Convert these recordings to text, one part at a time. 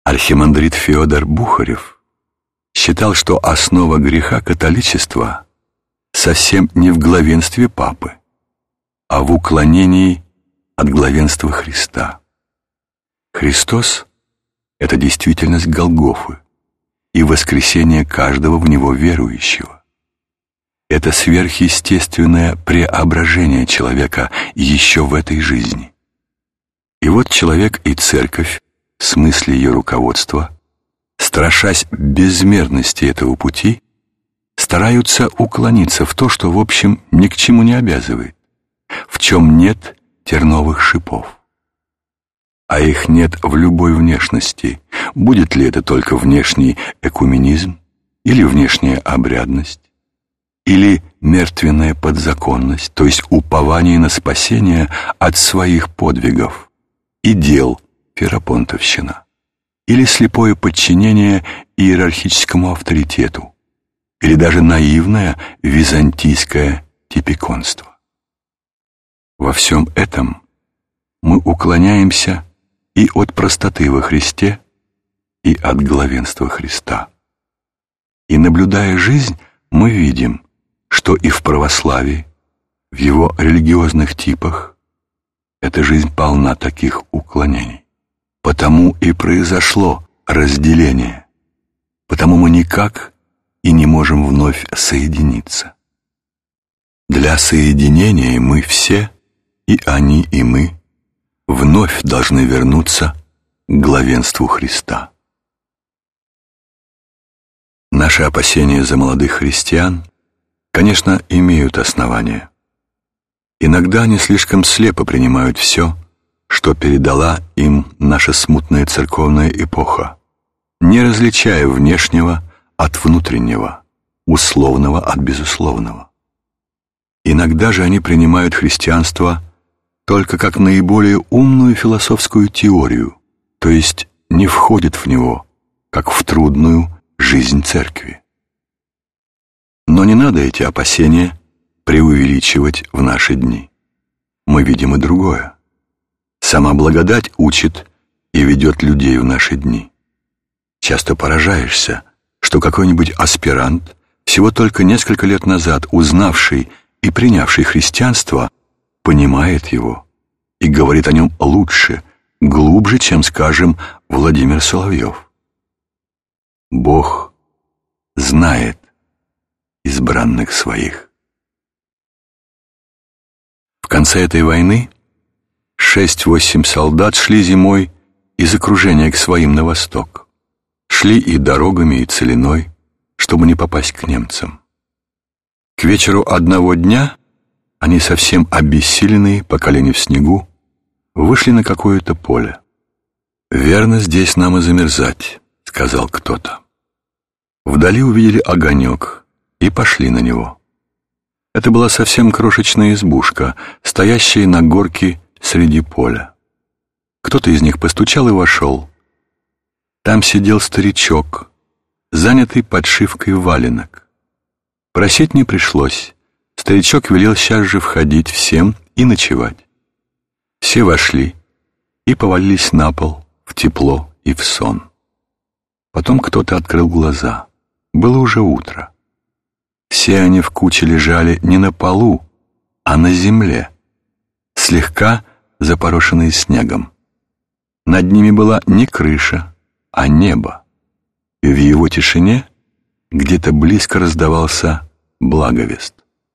Архимандрит Феодор Бухарев считал, что основа греха католичества совсем не в главенстве папы, а в уклонении от главенства Христа. Христос — это действительность Голгофы и воскресение каждого в Него верующего. Это сверхъестественное преображение человека еще в этой жизни. И вот человек и церковь, в смысле ее руководства, страшась безмерности этого пути, стараются уклониться в то, что, в общем, ни к чему не обязывает, в чем нет терновых шипов. А их нет в любой внешности, будет ли это только внешний экуменизм, или внешняя обрядность, или мертвенная подзаконность, то есть упование на спасение от своих подвигов и дел ферапонтовщина, или слепое подчинение иерархическому авторитету, или даже наивное византийское типиконство. Во всем этом мы уклоняемся и от простоты во Христе, и от главенства Христа. И, наблюдая жизнь, мы видим, что и в православии, в его религиозных типах, эта жизнь полна таких уклонений. Потому и произошло разделение, потому мы никак и не можем вновь соединиться. Для соединения мы все, и они, и мы, вновь должны вернуться к главенству Христа. Наши опасения за молодых христиан, конечно, имеют основания. Иногда они слишком слепо принимают все, что передала им наша смутная церковная эпоха, не различая внешнего от внутреннего, условного от безусловного. Иногда же они принимают христианство только как наиболее умную философскую теорию, то есть не входят в него, как в трудную жизнь церкви. Но не надо эти опасения преувеличивать в наши дни. Мы видим и другое. Сама благодать учит и ведет людей в наши дни. Часто поражаешься, что какой-нибудь аспирант, всего только несколько лет назад узнавший и принявший христианство, понимает его и говорит о нем лучше, глубже, чем, скажем, Владимир Соловьев. Бог знает избранных своих. В конце этой войны 6-8 солдат шли зимой из окружения к своим на восток. Шли и дорогами, и целиной, чтобы не попасть к немцам. К вечеру одного дня они, совсем обессиленные, по колени в снегу, вышли на какое-то поле. «Верно, здесь нам и замерзать», — сказал кто-то. Вдали увидели огонек и пошли на него. Это была совсем крошечная избушка, стоящая на горке среди поля. Кто-то из них постучал и вошел. Там сидел старичок, занятый подшивкой валенок. Просить не пришлось. Старичок велел сейчас же входить всем и ночевать. Все вошли и повалились на пол, в тепло и в сон. Потом кто-то открыл глаза. Было уже утро. Все они в куче лежали не на полу, а на земле, слегка запорошенные снегом. Над ними была не крыша, а небо, и в его тишине где-то близко раздавался благовест.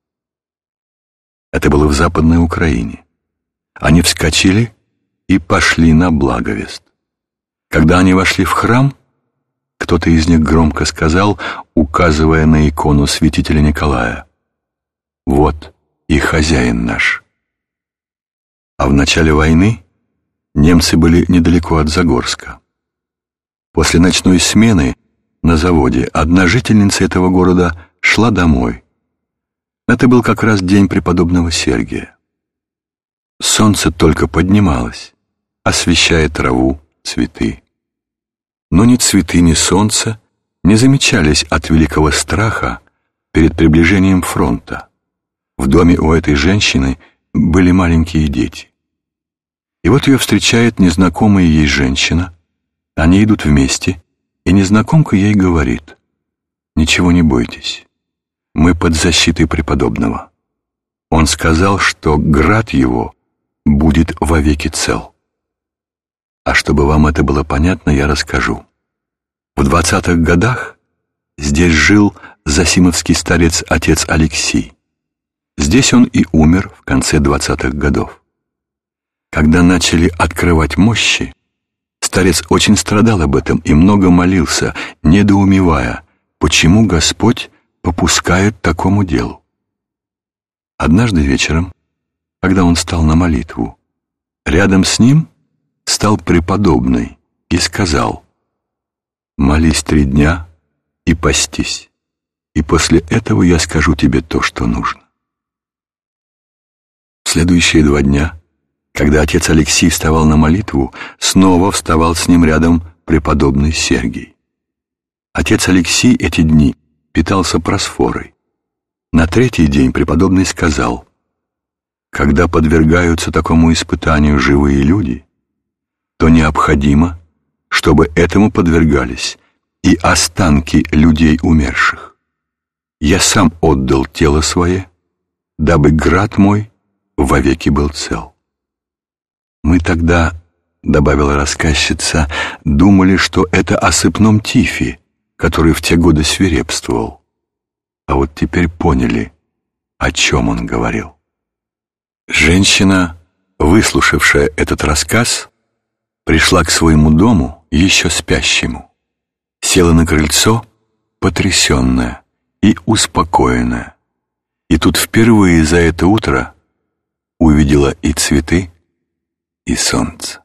Это было в Западной Украине. Они вскочили и пошли на благовест. Когда они вошли в храм, кто-то из них громко сказал, указывая на икону святителя Николая: «Вот и хозяин наш». А в начале войны немцы были недалеко от Загорска. После ночной смены на заводе одна жительница этого города шла домой. Это был как раз день преподобного Сергия. Солнце только поднималось, освещая траву, цветы. Но ни цветы, ни солнце не замечались от великого страха перед приближением фронта. В доме у этой женщины были маленькие дети. И вот ее встречает незнакомая ей женщина Они идут вместе, и незнакомка ей говорит: «Ничего не бойтесь, мы под защитой преподобного. Он сказал, что град его будет вовеки цел». А чтобы вам это было понятно, я расскажу. В 20-х годах здесь жил засимовский старец отец Алексий. Здесь он и умер в конце 20-х годов. Когда начали открывать мощи, старец очень страдал об этом и много молился, недоумевая, почему Господь попускает такому делу. Однажды вечером, когда он стал на молитву, рядом с ним стал преподобный и сказал: «Молись 3 дня и постись, и после этого я скажу тебе то, что нужно». В следующие 2 дня, когда отец Алексий вставал на молитву, снова вставал с ним рядом преподобный Сергий. Отец Алексий эти дни питался просфорой. На 3-й день преподобный сказал: «Когда подвергаются такому испытанию живые люди, то необходимо, чтобы этому подвергались и останки людей умерших. Я сам отдал тело свое, дабы град мой вовеки был цел». Мы тогда, добавила рассказчица, думали, что это о сыпном тифе, который в те годы свирепствовал. А вот теперь поняли, о чем он говорил. Женщина, выслушавшая этот рассказ, пришла к своему дому еще спящему, села на крыльцо, потрясенная и успокоенная, и тут впервые за это утро увидела и цветы, и солнце.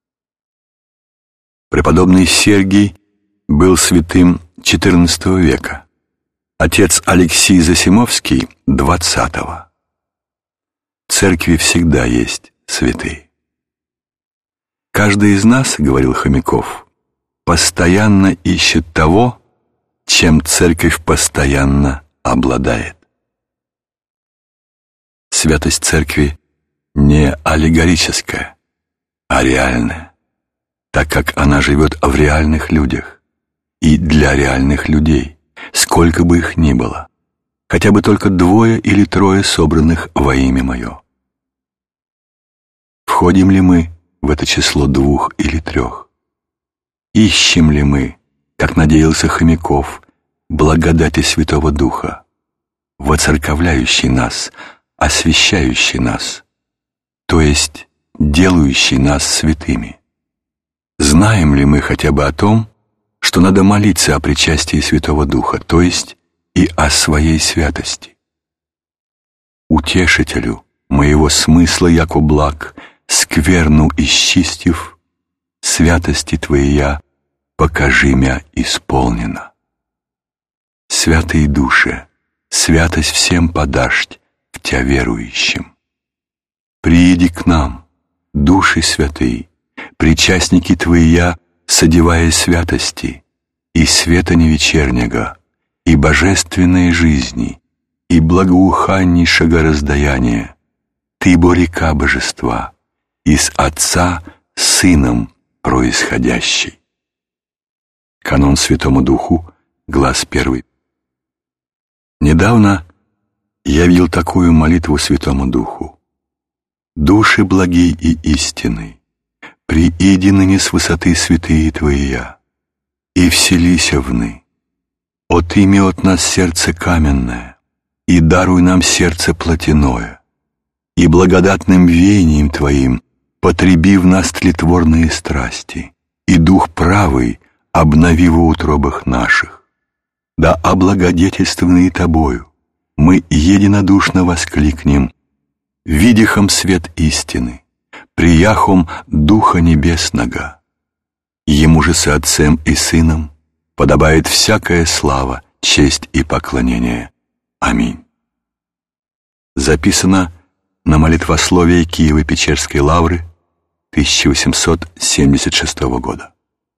Преподобный Сергий был святым XIV века, отец Алексий Засимовский — XX. В церкви всегда есть святые. Каждый из нас, говорил Хомяков, постоянно ищет того, чем церковь постоянно обладает. Святость церкви не аллегорическая, а реальная, так как она живет в реальных людях и для реальных людей, сколько бы их ни было, хотя бы только 2 или 3 собранных во имя Мое. Входим ли мы в это число 2 или 3? Ищем ли мы, как надеялся Хомяков, благодати Святого Духа, воцерковляющий нас, освящающий нас, то есть делающий нас святыми? Знаем ли мы хотя бы о том, что надо молиться о причастии Святого Духа, то есть и о своей святости? Утешителю моего смысла яко благ, скверну исчистив, святости Твоя покажи мя исполнена. Святые души, святость всем подашь в Тя верующим. Прииди к нам, души святые, причастники Твоя, содевая святости, и света невечернего, и божественной жизни, и благоуханнейшего раздаяния, Ты бо река божества, из Отца Сыном происходящий. Канон Святому Духу, глаз 1. Недавно я видел такую молитву Святому Духу: «Души благие и истинные, прииди ныне с высоты святые Твоя, и вселися вны. Отыми от нас сердце каменное, и даруй нам сердце плотяное, и благодатным веянием Твоим потреби в нас тлетворные страсти, и дух правый обнови во утробах наших. Да облагодетельствованные Тобою мы единодушно воскликнем: видихом свет истины, прияхом Духа Небесного. Ему же со Отцем и Сыном подобает всякая слава, честь и поклонение. Аминь». Записано на молитвословии Киево-Печерской лавры 1876 года.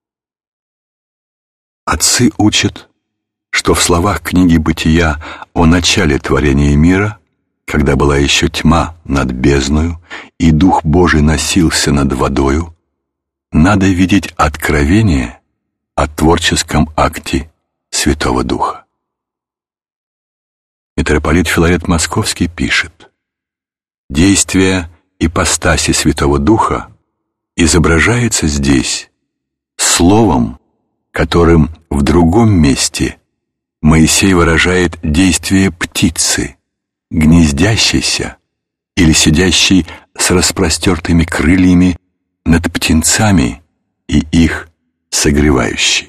Отцы учат, что в словах книги «Бытия» о начале творения мира, когда была еще тьма над бездною, и Дух Божий носился над водою, надо видеть откровение о творческом акте Святого Духа. Митрополит Филарет Московский пишет: «Действие ипостаси Святого Духа изображается здесь словом, которым в другом месте Моисей выражает действие птицы, гнездящейся или сидящей с распростертыми крыльями над птенцами и их согревающей».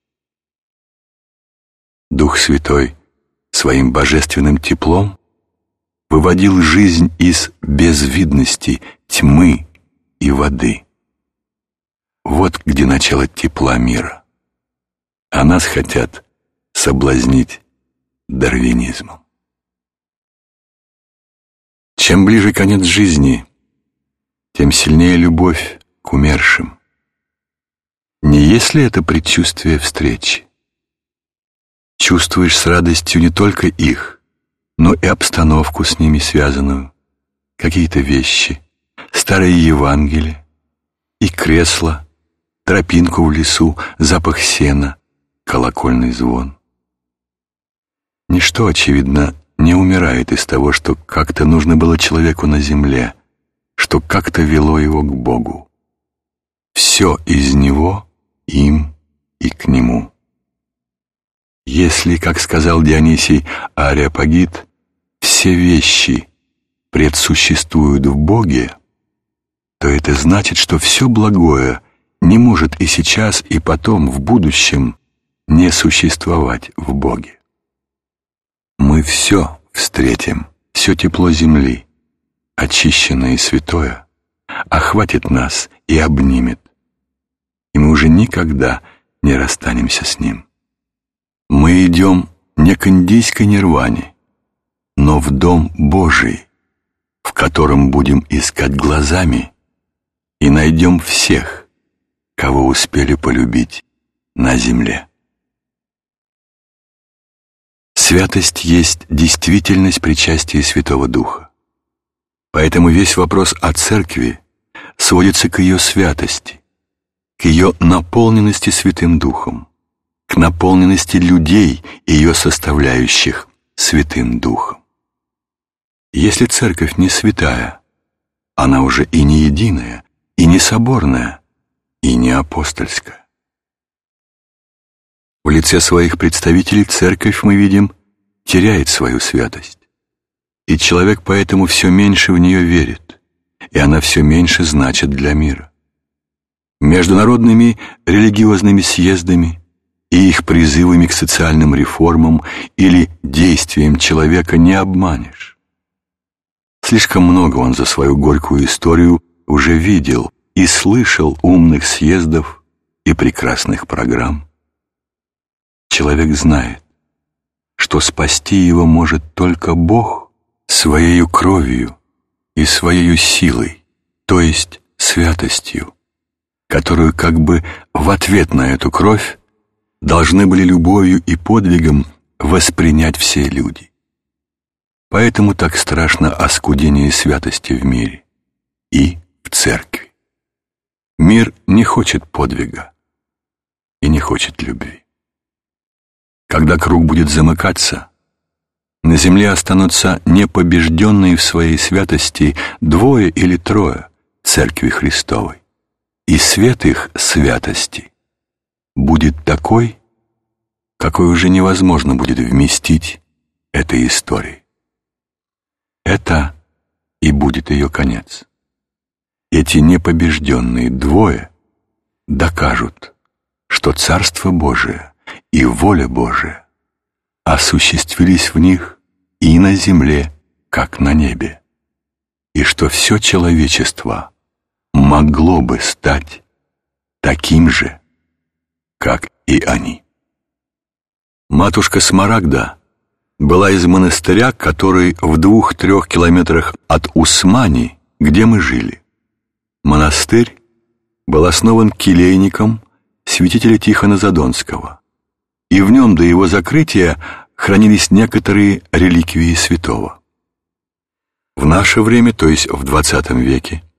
Дух Святой своим божественным теплом выводил жизнь из безвидности, тьмы и воды. Вот где начало тепла мира. А нас хотят соблазнить дарвинизмом. Чем ближе конец жизни, тем сильнее любовь к умершим. Не есть ли это предчувствие встречи? Чувствуешь с радостью не только их, но и обстановку с ними связанную, какие-то вещи, старые Евангелия, и кресло, тропинку в лесу, запах сена, колокольный звон. Ничто, очевидно, не умирает из того, что как-то нужно было человеку на земле, что как-то вело его к Богу. Все из него, им и к нему. Если, как сказал Дионисий Ареопагит, все вещи предсуществуют в Боге, то это значит, что все благое не может и сейчас, и потом, в будущем, не существовать в Боге. Мы все встретим, все тепло земли, очищенное и святое, охватит нас и обнимет, и мы уже никогда не расстанемся с ним. Мы идем не к индийской нирване, но в Дом Божий, в котором будем искать глазами и найдем всех, кого успели полюбить на земле. Святость есть действительность причастия Святого Духа. Поэтому весь вопрос о Церкви сводится к ее святости, к ее наполненности Святым Духом, к наполненности людей и ее составляющих Святым Духом. Если Церковь не святая, она уже и не единая, и не соборная, и не апостольская. В лице своих представителей Церковь, мы видим, теряет свою святость, и человек поэтому все меньше в нее верит, и она все меньше значит для мира. Международными религиозными съездами и их призывами к социальным реформам или действиям человека не обманешь. Слишком много он за свою горькую историю уже видел и слышал умных съездов и прекрасных программ. Человек знает, что спасти его может только Бог своею кровью и своею силой, то есть святостью, которую как бы в ответ на эту кровь должны были любовью и подвигом воспринять все люди. Поэтому так страшно оскудение святости в мире и в Церкви. Мир не хочет подвига и не хочет любви. Когда круг будет замыкаться, на земле останутся непобежденные в своей святости 2 или 3 Церкви Христовой, и свет их святости будет такой, какой уже невозможно будет вместить этой истории. Это и будет ее конец. Эти непобежденные 2 докажут, что Царство Божие и воля Божия осуществились в них и на земле, как на небе, и что все человечество могло бы стать таким же, как и они. Матушка Смарагда была из монастыря, который в 2-3 километрах от Усмани, где мы жили. Монастырь был основан келейником святителя Тихона Задонского, и в нем до его закрытия хранились некоторые реликвии святого. В наше время, то есть в XX веке,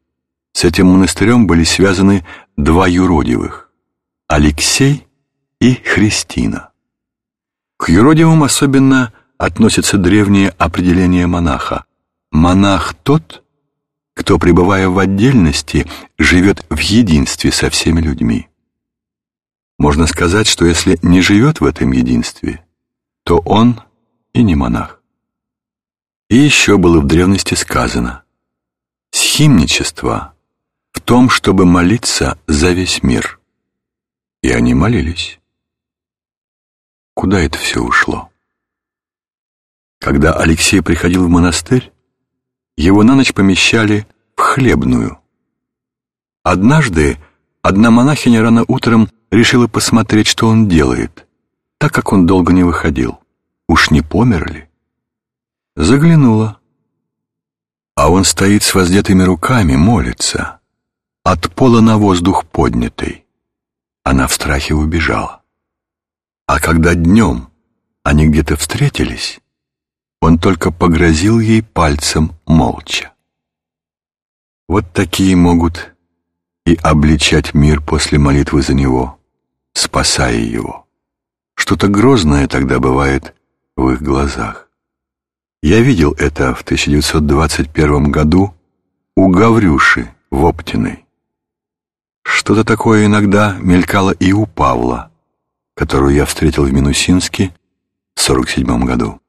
с этим монастырем были связаны два юродивых – Алексей и Христина. К юродивым особенно относится древнее определение монаха. Монах тот, кто, пребывая в отдельности, живет в единстве со всеми людьми. Можно сказать, что если не живет в этом единстве, то он и не монах. И еще было в древности сказано: схимничество в том, чтобы молиться за весь мир. И они молились. Куда это все ушло? Когда Алексей приходил в монастырь, его на ночь помещали в хлебную. Однажды одна монахиня рано утром решила посмотреть, что он делает, так как он долго не выходил. Уж не помер ли? Заглянула. А он стоит с воздетыми руками, молится, от пола на воздух поднятый. Она в страхе убежала. А когда днем они где-то встретились, он только погрозил ей пальцем молча. Вот такие могут и обличать мир после молитвы за него, спасая его. Что-то грозное тогда бывает в их глазах. Я видел это в 1921 году у Гаврюши в Оптиной. Что-то такое иногда мелькало и у Павла, которую я встретил в Минусинске в 1947 году.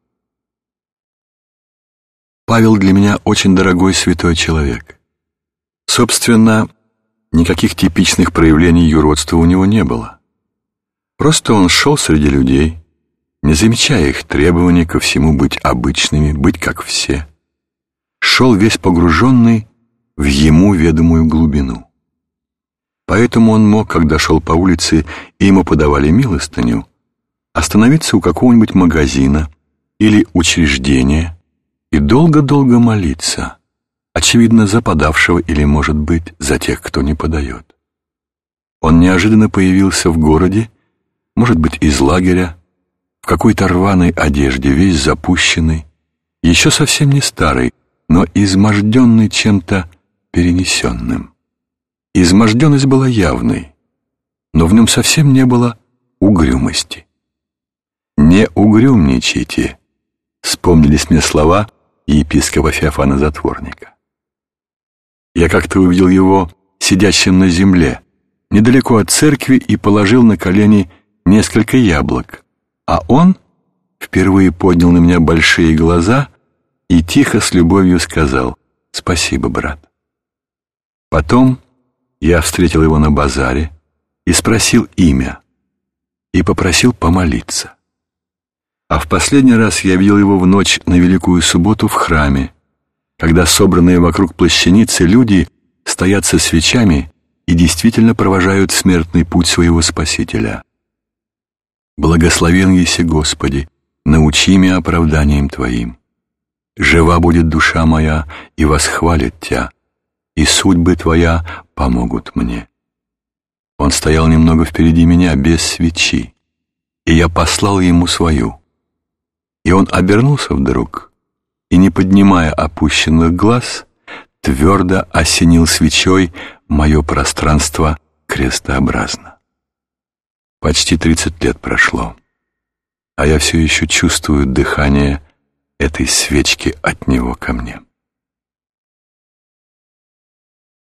Павел для меня очень дорогой святой человек. Собственно, никаких типичных проявлений юродства у него не было. Просто он шел среди людей, не замечая их требований ко всему быть обычными, быть как все. Шел весь погруженный в ему ведомую глубину. Поэтому он мог, когда шел по улице и ему подавали милостыню, остановиться у какого-нибудь магазина или учреждения и долго-долго молиться, очевидно, за подавшего или, может быть, за тех, кто не подает. Он неожиданно появился в городе, может быть, из лагеря, в какой-то рваной одежде, весь запущенный, еще совсем не старый, но изможденный чем-то перенесенным. Изможденность была явной, но в нем совсем не было угрюмости. «Не угрюмничайте», — вспомнились мне слова епископа Феофана Затворника. Я как-то увидел его сидящим на земле, недалеко от церкви, и положил на колени несколько яблок, а он впервые поднял на меня большие глаза и тихо с любовью сказал: «Спасибо, брат». Потом я встретил его на базаре и спросил имя, и попросил помолиться. А в последний раз я видел его в ночь на Великую Субботу в храме, когда собранные вокруг плащаницы люди стоят со свечами и действительно провожают смертный путь своего Спасителя. «Благословен еси, Господи, научи меня оправданием Твоим. Жива будет душа моя и восхвалит Тя, и судьбы Твоя помогут мне». Он стоял немного впереди меня без свечи, и я послал ему свою. И он обернулся вдруг и, не поднимая опущенных глаз, твердо осенил свечой мое пространство крестообразно. Почти 30 лет прошло, а я все еще чувствую дыхание этой свечки от него ко мне.